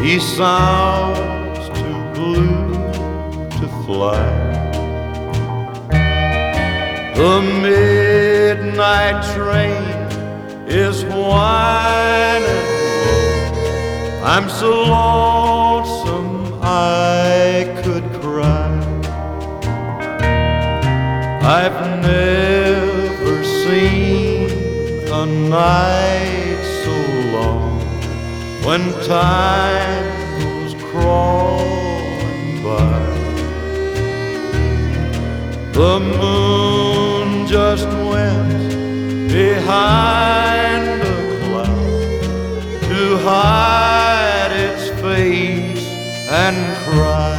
He sounds too blue to fly. The midnight train is whining low. I'm so lonesome I could cry. I've never seen a night so long when time goes crawling by. The moon just went behind a cloud to hide its face and cry.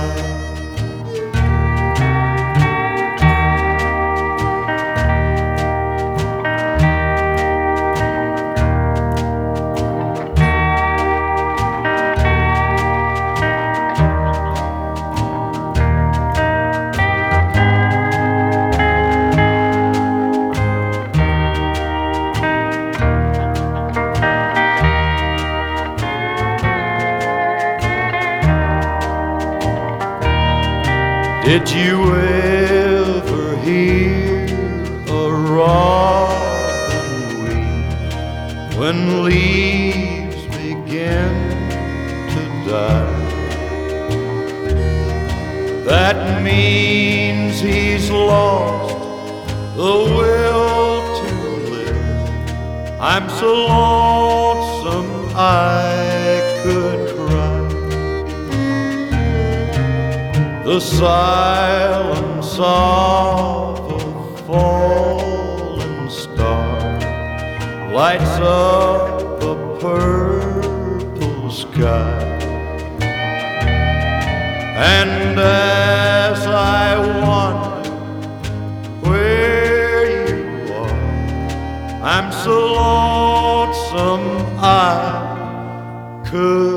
Did you ever hear a robin weep when leaves begin to die? That means he's lost the will to live. I'm so lonesome I could cry. The silence of a falling star lights up a purple sky. And as I wonder where you are, I'm so lonesome I could